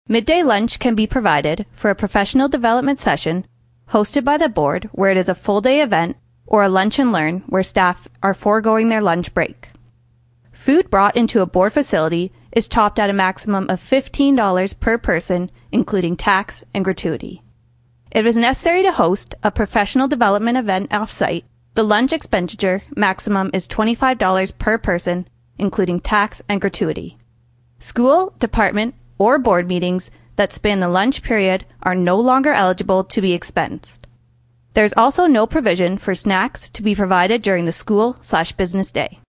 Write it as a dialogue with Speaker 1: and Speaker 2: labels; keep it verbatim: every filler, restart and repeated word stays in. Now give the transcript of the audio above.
Speaker 1: Midday lunch can be provided for a professional development session hosted by the board where it is a full-day event, or a lunch and learn where staff are foregoing their lunch break. Food brought into a board facility is topped at a maximum of fifteen dollars per person, including tax and gratuity. If it is necessary to host a professional development event off-site, the lunch expenditure maximum is twenty-five dollars per person, including tax and gratuity. School, department, or board meetings that span the lunch period are no longer eligible to be expensed. There is also no provision for snacks to be provided during the school slash business day.